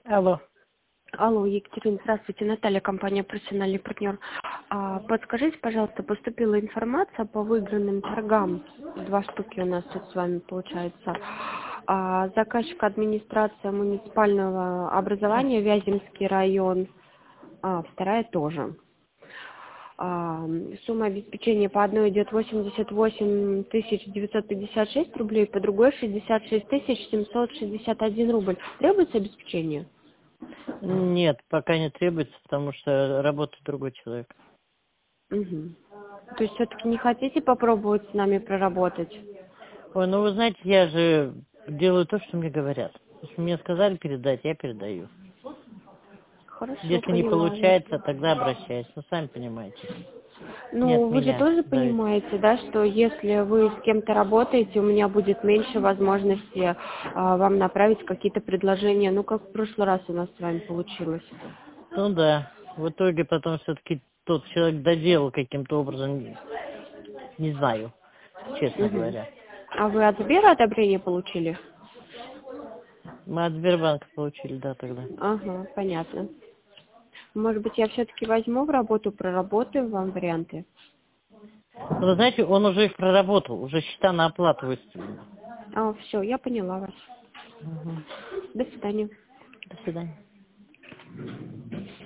Алло. Алло, Екатерина, здравствуйте, Наталья, компания «Профессиональный партнер». Подскажите, пожалуйста, поступила информация по выигранным торгам. 2 штуки у нас тут с вами получается. Заказчик администрация муниципального образования, Вяземский район, вторая тоже. Сумма обеспечения по одной идет 88 956 рублей, по другой 66 761 рубль. Требуется обеспечение? Нет, пока не требуется, потому что работает другой человек. Угу. То есть все-таки не хотите попробовать с нами проработать? Ой, ну вы знаете, я же делаю то, что мне говорят. Если мне сказали передать, я передаю. Хорошо, Если не понимаю. получается, тогда обращаюсь. Ну, сами понимаете. Ну, Нет вы же меня тоже зависит. понимаете, да, что если вы с кем-то работаете, у меня будет меньше возможности вам направить какие-то предложения, ну, как в прошлый раз у нас с вами получилось. Ну да. В итоге потом все-таки тот человек доделал каким-то образом, не знаю, честно Угу. говоря. А вы от Сбера одобрение получили? Мы от Сбербанка получили, да, тогда. Ага, понятно. Может быть, я все-таки возьму в работу, проработаю вам варианты? Ну, вы знаете, он уже их проработал, уже счета на оплату выставлены. Все, я поняла вас. Мгм. До свидания. До свидания.